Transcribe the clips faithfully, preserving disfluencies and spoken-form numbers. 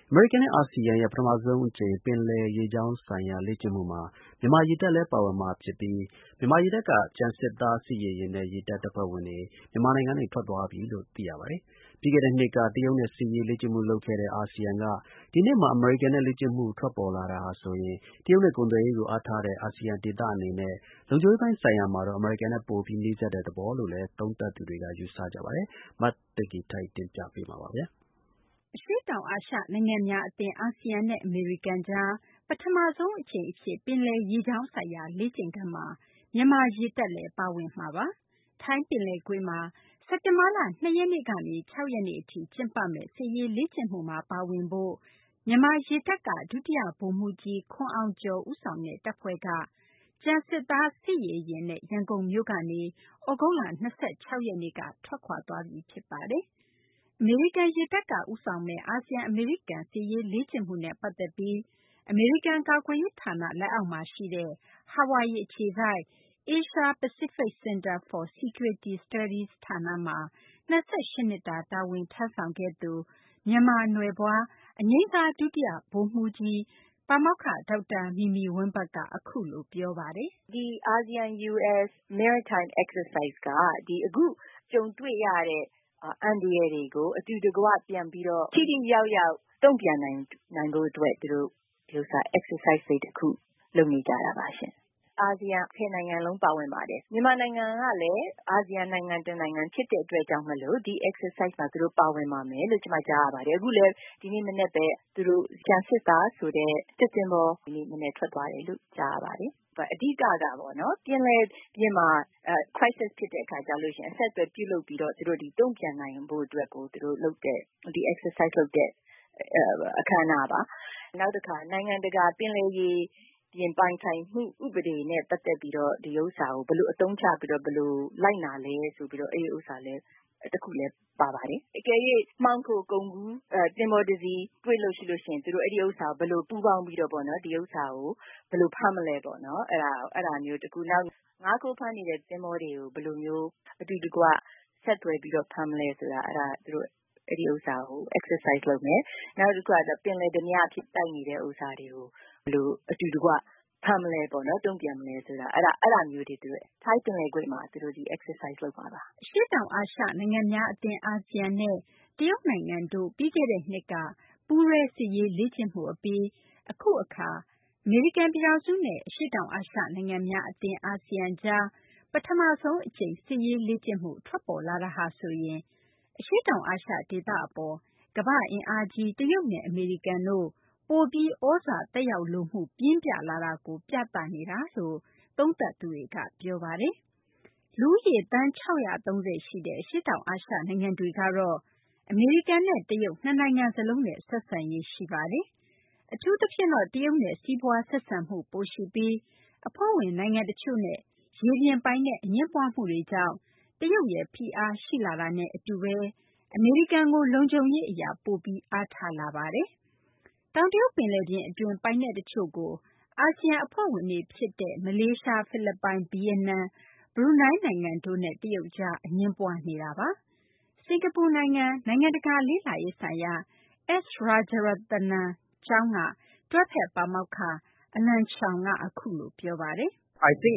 အမေရိကန်နဲ့ အာဆီယံရဲ့ ပထမဆုံးအကြိမ် ပင်လယ်ရေကြောင်းဆိုင်ရာ လေ့ကျင့်မှုမှာ မြန်မာရေတပ်လည်း ပါဝင်မှာဖြစ်ပြီး မြန်မာရေတပ်က ကျန်စစ်သား စစ်ရေယာဉ်နဲ့ ရေတပ်တပ်ဖွဲ့ဝင်တွေ မြန်မာနိုင်ငံကနေ ထွက်သွားပြီလို့ သိရပါတယ်။ ပြီးခဲ့တဲ့နှစ်က တရုတ်နဲ့ စစ်ရေးလေ့ကျင့်မှုလုပ်ခဲ့တဲ့ အာဆီယံက ဒီနှစ်မှာ အမေရိကန်နဲ့ လေ့ကျင့်မှု ထွက်ပေါ်လာတာဟာဆိုရင် တရုတ်နဲ့ ကုန်သွယ်ရေးကို အားထားတဲ့ အာဆီယံဒေသအနေနဲ့ လုံခြုံရေးပိုင်းဆိုင်ရာမှာတော့ အမေရိကန်နဲ့ ပိုပြီး နီးစပ်တဲ့သဘောလို့လည်း သုံးသပ်သူတွေက ယူဆကြပါတယ်။ မသိင်္ဂ ီထိုက် တင်ပြပေးမှာပါ။အရှေ့တောင်အာရှ နိုင်ငံများအသင်း အာဆီယံနဲ့ အမေရိကန်ကြား ပထမဆုံးအကြိမ်အဖြစ် ပင်လယ်ရေကြောင်းဆိုင်ရာ လေ့ကျင့်ခန်းမှာ မြန်မာရေတပ်လည်း ပါဝင်မှာပါ။ ထိုင်းပင်လယ်ကွေ့မှာ စက်တင်ဘာလ ၂ ရက်နေ့ကနေ ၆ ရက်နေ့အထိ ကျင်းပမယ့် စစ်ရေးလေ့ကျင့်မှုမှာ ပါဝင်ဖို့ မြန်မာရေတပ်က ဒုတိယဗိုလ်မှူးကြီး ခွန်အောင်ကျော် ဦးဆောင်တဲ့ တပ်ဖွဲ့က ကျန်စစ်သား စစ်ရေယာဉ်နဲ့ ရန်ကုန်မြို့ကနေ သြဂုတ်လ ၂၆ ရက်နေ့က ထွက်ခွာသွားပြီ ဖြစ်ပါတယ်။ အမေရိကန်ရေတပ်က ဦးဆောင်မယ့် အာဆီယံ-အမေရိကန် စစ်ရေးလေ့ကျင့်မှုနဲ့ ပတ်သက်ပြီး အမေရိကန် ကာကွယ်ရေးဌာန လက်အောက်မှာရှိတဲ့ ဟာဝိုင်ယီအခြေစိုက် Asia Pacific Center for Security Studies ဌာနမှာ ၂၈ နှစ်တာ တာဝန်ထမ်းဆောင်ခဲ့သူ မြန်မာနွယ်ဖွား အငြိမ်းစား ဒုတိယဗိုလ်မှူးကြီး ပါမောက္ခ ဒေါက်တာ မီမီဝင်းဘတ်က အခုလို ပြောပါတယ်။ ဒီ အာဆီယံ ယူအက်စ် Maritime Exercise က အခုကြုံတွေ့ရတဲ့ အန္တရာယ်တွေကို အတူတကွ ပြန်ပြီးတော့ ထိထိရောက်ရောက် တုံ့ပြန်နိုင်ဖို့အတွက် သူတို့ ဒီဥစ္စာ exercise လေးတခု လုပ်နေကြတာပါရှင့်။ အာဆီယံ ၁၀ နိုင်ငံလုံး ပါဝင်ပါတယ်။ မြန်မာနိုင်ငံကလည်း အာဆီယံနိုင်ငံတနိုင်ငံ ဖြစ်တဲ့အတွက်ကြောင့်မို့လို့ ဒီ exercise မှာ သူတို့ ပါဝင်ပါမယ်လို့ ကျမ ကြားရပါတယ်။ အခုလည်း ဒီနေ့မနက်ပဲ သူတို့ ကျန်စစ်သားဆိုတဲ့ စစ်သဘောၤ ဒီနေ့မနက် ထွက်သွားတယ်လို့ ကြားရပါတယ်။ အဓိက ကပေါ့နော် ပင်လယ်ပြင်မှာ crisis ဖြစ်တဲ့အခါကျလို့ရှိရင် အဆက်အသွယ်ပြုလုပ်ပြီးတော့ သူတို့ တုံ့ပြန်နိုင်ဖို့အတွက်ကို သူတို့ လုပ်တဲ့ ဒီ exercise လုပ်တဲ့ အခမ်းအနားပါ။ နောက်တခါ နိုင်ငံတကာ ပင်လယ်ရေပြင်ပိုင်ဆိုင်မှု ဥပဒေနဲ့ ပတ်သက်ပြီးတော့ ဒီဥစ္စာကို ဘယ်လို အသုံးချပြီးတော့ ဘယ်လို လိုက်နာလဲ ဆိုပြီးတော့ အဲဒီဥစ္စာလည်း တခုလည်း ပါပါတယ်။ အကယ်၍ မှောင်ခိုကုန်ကူး သဘောၤတစီး တွေ့လို့ရှိရင် သူတို့ အဲဒီဥစ္စာကို ဘယ်လို ပူးပေါင်းပြီးတော့ပေါ့နော် ဒီဥစ္စာကို ဘယ်လို ဖမ်းမလဲပေါ့နော် အဲဒါမျိုးတခု။ နောက် ငါးခိုးဖမ်းနေတဲ့ သဘောၤတွေကို ဘယ်လိုမျိုး အတူတကွ ဆက်သွယ်ပြီးတော့ ဖမ်းမလဲဆိုတာ အဲဒါ သူတို့ အဲဒီဥစ္စာကို exercise လုပ်မယ်။ နောက်တခုက ပင်လယ်ဓားပြတိုက်နေတဲ့ဥစ္စာတွေကို ဘယ်လို အတူတကွ ဖမ်းမလဲပေါ့နော် တုံ့ပြန်မလဲဆိုတာ အဲဒါမျိုးတွေ သူတို့ ထိုင်းပင်လယ်ကွေ့မှာ သူတို့ ဒီ exercise လုပ်မှာပါ။ အရှေ့တောင်အာရှ နိုင်ငံများအသင်း အာဆီယံနဲ့ တရုတ်နိုင်ငံတို့ ပြီးခဲ့တဲ့နှစ်က ပူးတွဲ စစ်ရေးလေ့ကျင့်မှုအပြီး အခုအခါ အမေရိကန်ပြည်ထောင်စုနဲ့ အရှေ့တောင်အာရှ နိုင်ငံများအသင်း အာဆီယံကြား ပထမဆုံးအကြိမ် စစ်ရေးလေ့ကျင့်မှု ထွက်ပေါ်လာတာဟာဆိုရင် အရှေ့တောင်အာရှဒေသအပေါ် ကမ္ဘာ့အင်အားကြီး တရုတ်နဲ့ အမေရိကန်တို့ ပိုပြီး သြဇာသက်ရောက်လိုမှု ပြင်းပြလာတာကို ပြသနေတာလို့ သုံးသပ်သူတွေက ပြောပါတယ်။ လူဦးရေ သန်း ၆၃၀ ရှိတဲ့ အရှေ့တောင်အာရှ နိုင်ငံတွေကတော့ အမေရိကန်နဲ့ တရုတ် နှစ်နိုင်ငံစလုံးနဲ့ ဆက်ဆံရေး ရှိပါတယ်။ အထူးသဖြင့်တော့ တရုတ်နဲ့ စီးပွားဆက်ဆံမှု ပိုရှိပြီး အဖွဲ့ဝင် နိုင်ငံတချို့နဲ့ ရေပြင်ပိုင်နက် အငြင်းပွားမှုတွေကြောင့် တရုတ်ရဲ့ ဖိအားရှိလာတာနဲ့ အတူဘဲ အမေရိကန်ကို လုံခြုံရေး အရ ပိုပြီး အားထားလာပါတယ်။ တောင်တရုတ်ပင်လယ်ပြင် အတွင်း ပိုင်နက်တချို့ကို အာဆီယံ အဖွဲ့ဝင်တွေ ဖြစ်တဲ့ မလေးရှား၊ ဖိလစ်ပိုင်၊ ဗီယက်နမ်၊ ဘရူနိုင်း နိုင်ငံတို့နဲ့ တရုတ်ကြား အငြင်းပွားနေတာပါ။ စကာၤပူနိုင်ငံ နိုင်ငံတကာ လေ့လာရေးဆိုင်ရာ S. Rajaratnam ကျောင်းက တွဲဖက် ပါမောက္ခ Alan Chow က အခုလို ပြောပါတယ်။ဒါက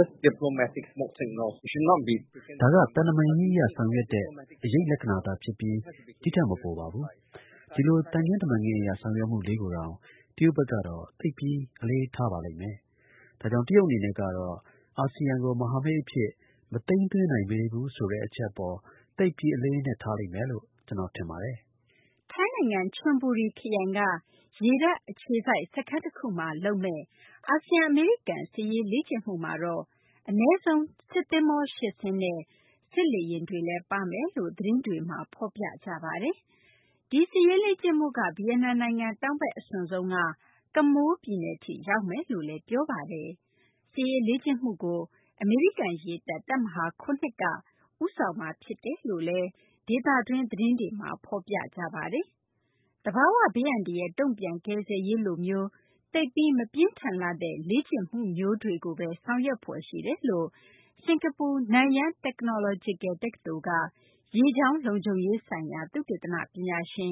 သံတမန်ရေး အရ ဆောင်ရွက်တဲ့ အရိပ်လက္ခဏာသာ ဖြစ်ပြီး ဒီထက်မပိုပါဘူး။ ဒီလို သံခင်းတမန်ခင်း အရ ဆောင်ရွက်မှုလေးကိုတောင် တရုတ်ဘက်ကတော့ သိပ်ပြီး အလေးထားပါလိမ့်မယ်။ ဒါကြောင့် တရုတ်အနေနဲ့ကတော့ အာဆီယံကို မဟာမိတ်အဖြစ် မသိမ်းသွင်းနိုင်သေးဘူးဆိုတဲ့ အချက်အပေါ် သိပ်ပြီး အလေးအနက် ထားလိမ့်မယ်လို့ ကျနော် ထင်ပါတယ်။ ထိုင်းနိုင်ငံ ချွန်ဘူရီ ခရိုင်က ရေတပ် အခြေစိုက် စခန်းတခုမှာ လုပ်မယ့် အာဆီယံ-အမေရိကန် စစ်ရေးလေ့ကျင့်မှုမှာတော့ အနည်းဆုံး စစ်သဘောၤ ၈ စင်းနဲ့ စစ်လေယာဉ်တွေလည်း ပါမယ်လို့ သတင်းတွေမှာ ဖော်ပြကြပါတယ်။ ဒီစစ်ရေးလေ့ကျင့်မှုက ဗီယက်နမ်နိုင်ငံ တောင်ဘက် အစွန်ဆုံးက ကမိုး ပြည်နယ်ထိ ရောက်မယ်လို့လည်း ပြောပါတယ်။ စစ်ရေးလေ့ကျင့်မှုကို အမေရိကန် ရေတပ် တပ်မဟာ ၇ က ဦးဆောင်မှာ ဖြစ်တယ်လို့လည်း ဒေသတွင်း သတင်းတွေမှာ ဖော်ပြကြပါတယ်။ သဘာဝဘေးအန္တရာယ် တုံ့ပြန်ကယ်ဆယ်ရေးလိုမျိုး သိပ်ပြီး မပြင်းထန်လှတဲ့ လေ့ကျင့်မှုမျိုးတွေကိုဘဲ ဆောင်ရွက်ဖွယ်ရှိတယ်လို့ စကာၤပူ နန်ယန်း တက္ကနော်လောဂျီကယ် တက္ကသိုလ်က ရေကြောင်းလုံခြုံရေးဆိုင်ရာ သုတေသန ပညာရှင်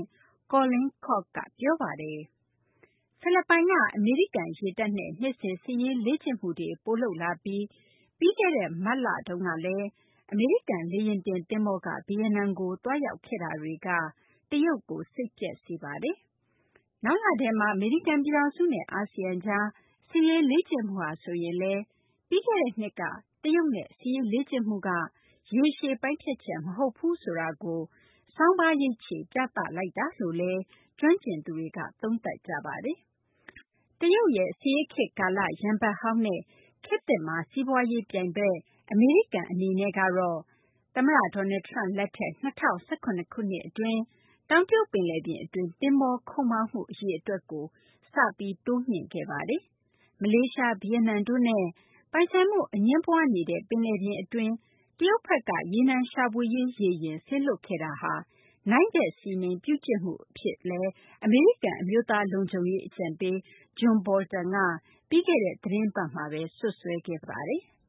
Colin Cock က ပြောပါတယ်။ ဖိလစ်ပိုင်က အမေရိကန်ရေတပ်နဲ့ နှစ်စဉ် စစ်ရေးလေ့ကျင့်မှုတွေ ပိုလုပ်လာပြီး ပြီးခဲ့တဲ့ မတ်လတုန်းကလည်း အမေရိကန် လေယာဉ်တင် သဘောၤက ဗီယက်နမ်ကို သွားရောက်ခဲ့တာတွေက တရုတ်ကို စိတ်ပျက်စေပါတယ်။ နောက်လထဲမှာ အမေရိကန် ပြည်ထောင်စုနဲ့ အာဆီယံကြား စစ်ရေးလေ့ကျင့်မှုဟာဆိုရင်လည်း ပြီးခဲ့တဲ့နှစ်က တရုတ်နဲ့ စစ်ရေးလေ့ကျင့်မှုက ရေရှည်ပိုင်းဖြတ်ချက် မဟုတ်ဘူးဆိုတာကို ဆောင်းပါးရိပ်ခြေ ပြသလိုက်တာလို့လည်း ကျွမ်းကျင်သူတွေက သုံးသပ်ကြပါတယ်။ တရုတ်ရဲ့ စစ်အေးခေတ်ကာလ ရန်ဘက်ဟောင်းနဲ့ ခေတ်သစ်မှာ စီးပွားရေးပြိုင်ဘက် အမေရိကန် အနေနဲ့ကတော့ သမ္မတ Donald Trump လက်ထက် ၂၀၁၇ ခုနှစ် အတွင်း တောင်တရုတ်ပင်လယ်ပြင် အတွင်း သဘောၤခုတ်မောင်းမှု အရေအတွက်ကို စပြီး တိုးမြှင့်ခဲ့ပါတယ်။ မလေးရှား၊ ဗီယက်နမ်တို့နဲ့ ပိုင်ဆိုင်မှု အငြင်းပွားနေတဲ့ ပင်လယ်ပြင် အတွင်း တရုတ်ဘက်က ရေနံရှာဖွေရေး ရေယာဉ် စေလွှတ်ခဲ့တာဟာ နိုင်ထက်စီးနင်း ပြုကျင့်မှု အဖြစ်လည်း အမေရိကန် အမျိုးသား လုံခြုံရေး အကြံပေး John Bolton က ပြီးခဲ့တဲ့ သီတင်းပတ်မှာဘဲ စွပ်စွဲခဲ့ပါတယ်။